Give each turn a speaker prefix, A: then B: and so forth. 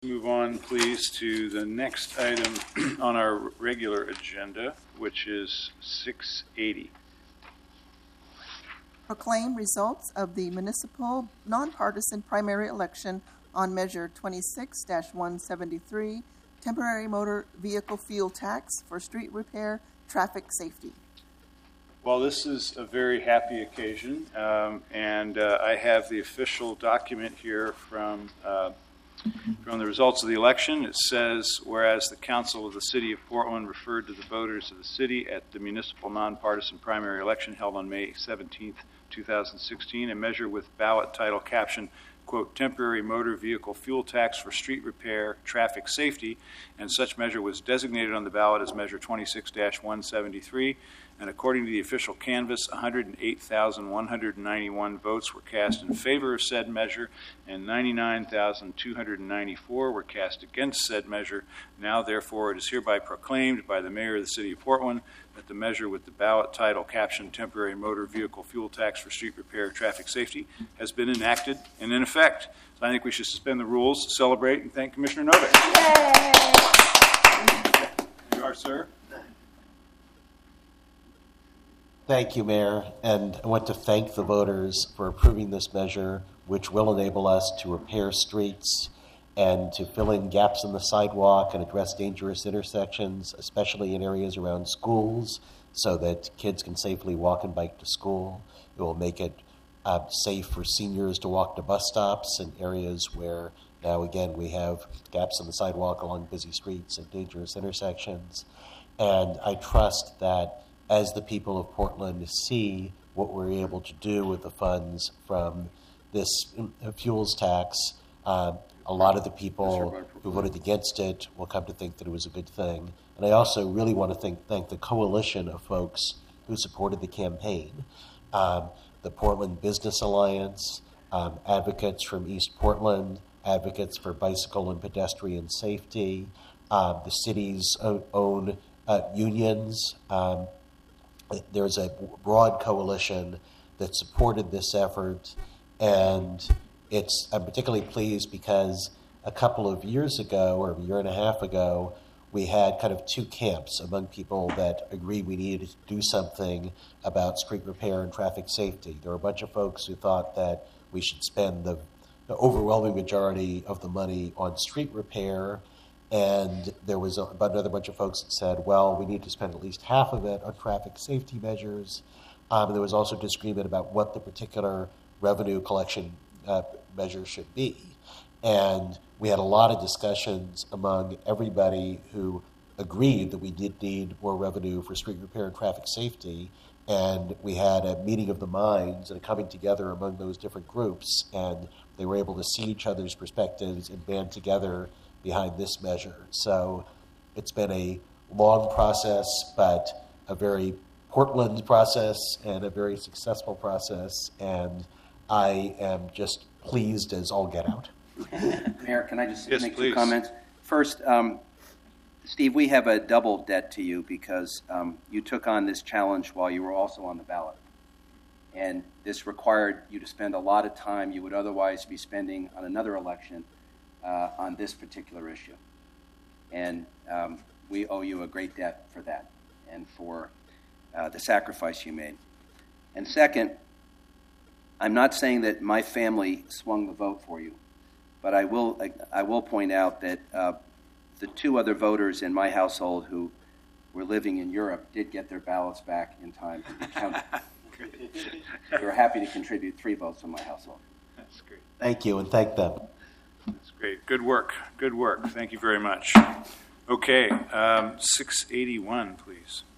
A: Move on, please, to the next item on our regular agenda, which is 680.
B: Proclaim results of the municipal nonpartisan primary election on Measure 26-173, temporary motor vehicle fuel tax for street repair, traffic safety.
A: Well, this is a very happy occasion, and I have the official document here from the results of the election. It says, whereas the Council of the City of Portland referred to the voters of the city at the municipal nonpartisan primary election held on May 17th, 2016, a measure with ballot title caption, quote, temporary motor vehicle fuel tax for street repair, traffic safety, and such measure was designated on the ballot as Measure 26-173, and according to the official canvass, 108,191 votes were cast in favor of said measure, and 99,294 were cast against said measure. Now, therefore, it is hereby proclaimed by the Mayor of the City of Portland that the measure with the ballot title captioned temporary motor vehicle fuel tax for street repair, traffic safety has been enacted and in effect. So I think we should suspend the rules, celebrate, and thank Commissioner Novick.
B: Yay!
A: You are, sir.
C: Thank you, Mayor, and I want to thank the voters for approving this measure, which will enable us to repair streets and to fill in gaps in the sidewalk and address dangerous intersections, especially in areas around schools, so that kids can safely walk and bike to school. It will make it safe for seniors to walk to bus stops in areas where now, again, we have gaps in the sidewalk along busy streets and dangerous intersections. And I trust that as the people of Portland see what we're able to do with the funds from this fuels tax, a lot of the people who voted against it will come to think that it was a good thing. And I also really want to thank the coalition of folks who supported the campaign. The Portland Business Alliance, advocates from East Portland, advocates for bicycle and pedestrian safety, the city's own unions. There's a broad coalition that supported this effort, and I'm particularly pleased because a couple of years ago, or a year and a half ago, we had kind of two camps among people that agreed we needed to do something about street repair and traffic safety. There were a bunch of folks who thought that we should spend the overwhelming majority of the money on street repair, and there was another bunch of folks that said, well, we need to spend at least half of it on traffic safety measures. And there was also disagreement about what the particular revenue collection measure should be. And we had a lot of discussions among everybody who agreed that we did need more revenue for street repair and traffic safety. And we had a meeting of the minds and a coming together among those different groups. And they were able to see each other's perspectives and band together behind this measure. So it's been a long process, but a very Portland process and a very successful process. And I am just pleased as all get out.
D: Mayor, can I just make
A: please.
D: two comments? First, Steve, we have a double debt to you because you took on this challenge while you were also on the ballot. And this required you to spend a lot of time you would otherwise be spending on another election on this particular issue. And we owe you a great debt for that and for the sacrifice you made. And second, I'm not saying that my family swung the vote for you, but I will point out that the two other voters in my household who were living in Europe did get their ballots back in time to be counted. We were happy to contribute 3 votes in my household.
A: That's great.
C: Thank you, and thank them.
A: That's great. Good work. Good work. Thank you very much. Okay, 681, please.